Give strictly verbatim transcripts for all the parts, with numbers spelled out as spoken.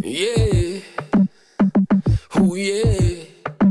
Yeah, oh yeah,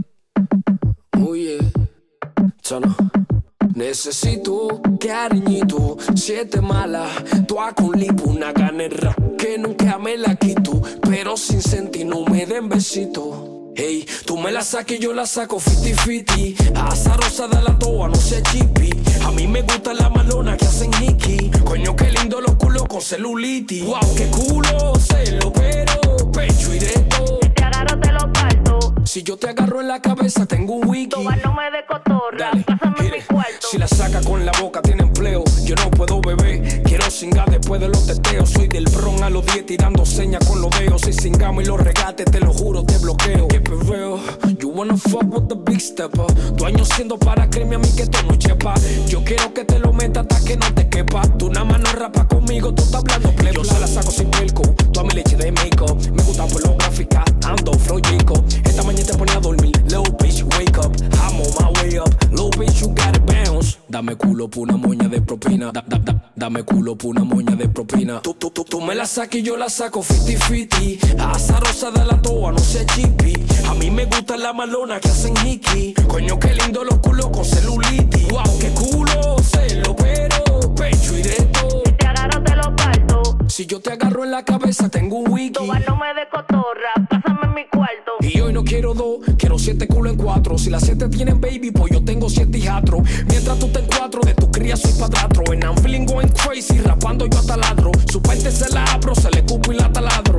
oh yeah. Chano. Necesito cariñito, siete malas, toa con lipo, una ganera que nunca me la quito, pero sin sentir no me den besito. Hey, tú me la saques y yo la saco fifty fifty. Azarosa de la toa, no sé chipi. A mí me gusta la malona que hacen hiki. Coño, qué lindo los culos con celulitis. Wow, qué culo, se lo pero pecho y de todo. Si te agarro te lo parto. Si yo te agarro en la cabeza tengo un wiki. Toba no me de cotorra, Dale, pásame gire. mi cuarto. Si la saca con la boca tiene empleo. Yo no puedo beber, quiero cingar después de los teteos. Soy del bron a los diez tirando señas con los dedos. Si cingamos y los regates, te lo juro, te bloqueo. Qué perreo, you wanna fuck with the big stepper. Tu año siendo para creerme a mí que tú no chepa. Yo quiero que te lo meta hasta que no te quepa. Tú nada más no rapa conmigo, tú estás hablando play. Yo se la saco sin pelco, tú a mi leche de make-up. Me gusta por lo gráfica, ando flow Jacob. Esta mañana te ponía a dormir, little bitch wake up. I'm on my way up, little bitch you gotta bounce. Dame culo por una moña de propina. Da, da, da, dame culo por una moña de propina. Tú, tú, tú, tú me la sacas y yo la saco fifty fifty. Azarosa de la toa, no sé chipi. A mí me gusta la malona que hacen hiki. Coño, qué lindo los culos con celulitis. Wow, qué culo, se lo pero pecho y de todo. Si te agarro te lo parto. Si yo te agarro en la cabeza tengo un wiki. Toba no me de cotorra, pásame mi cuarto. Y hoy no quiero dos, quiero siete culos en cuatro. Si las siete tienen baby, pues yo tengo siete hijastros. Mientras tú te en cuatro, de tu cría soy padrastro. And I'm feeling going crazy, rapando yo hasta ladro. Su parte se la abro, se le cupo y la taladro.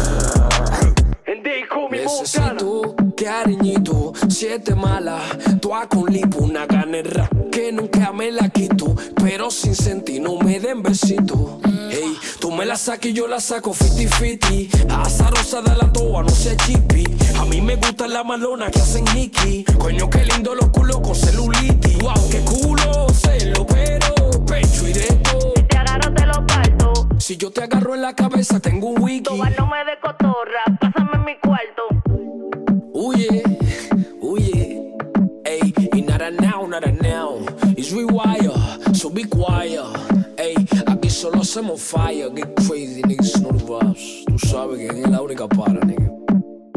And they call me Necesito cariñito, siete malas, toa con lipo, una ganera que nunca me la quito, pero sin sentir no me den besito. Hey, tú me la sacas y yo la saco fifty fifty. Azarosa de la toa, no sé chipi. A mí me gusta la malona que hacen hiki. Coño, qué lindo los culos con celulitis. Wow, qué culo, se lo pero pecho y de todo. Si te agarro te lo parto. Si yo te agarro en la cabeza tengo un wiki. Toba no me de cotorra, pásame mi cuarto. Oh yeah, oh yeah. Ey, y nada now, nada now. It's rewire, so be quiet. Ey, aquí solo hacemos fire. Get crazy, niggas know the vibes. Tú sabes que es la única para, nigga.